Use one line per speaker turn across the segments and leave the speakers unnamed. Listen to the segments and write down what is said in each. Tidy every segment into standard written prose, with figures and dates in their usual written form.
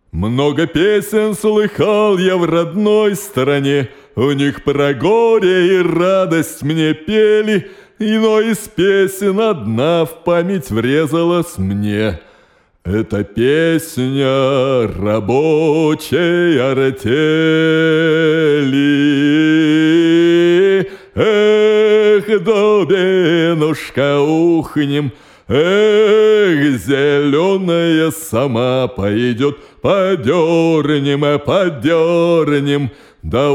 Много песен слыхал я в родной стране, у них про горе и радость мне пели, но из песен одна в память врезалась мне. Это песня рабочей артели. Эх, дубинушка, ухнем, эх, зеленая сама пойдет, подернем, подернем, да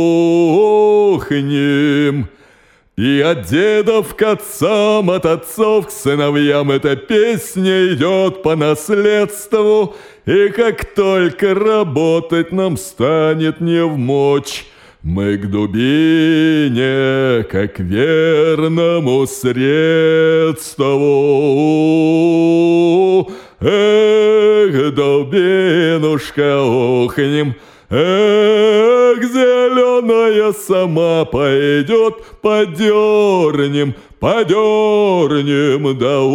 ухнем. И от дедов к отцам, от отцов к сыновьям эта песня идет по наследству, и как только работать нам станет невмочь, мы к дубине, как верному средству. Эх, дубинушка, охнем, эх, зеленая сама пойдет, подернем, подернем, да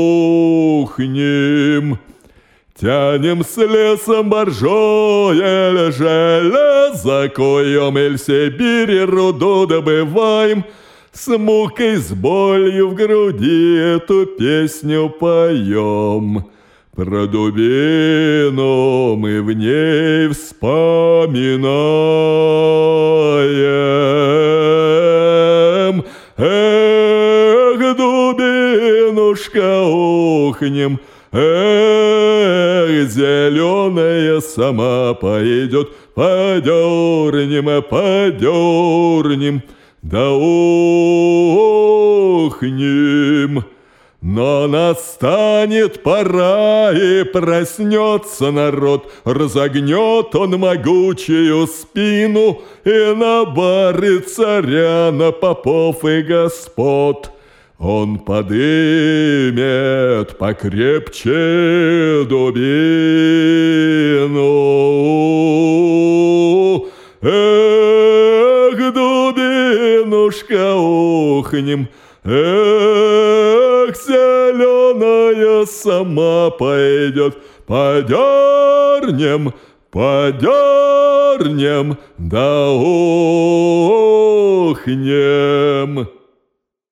ухнем. Тянем с лесом боржое железо, коем эль Сибири руду добываем, с мукой, с болью в груди эту песню поем. Про дубину мы в ней вспоминаем. Эх, дубинушка, ухнем, эх, зеленая сама пойдет, подернем, подернем, да ухнем. Но настанет пора, и проснется народ, разогнет он могучую спину, и на бары царя, на попов и господ он подымет покрепче дубину. Эх, дубинушка, ухнем, эх, зеленая сама пойдет, подернем, подернем, да ухнем.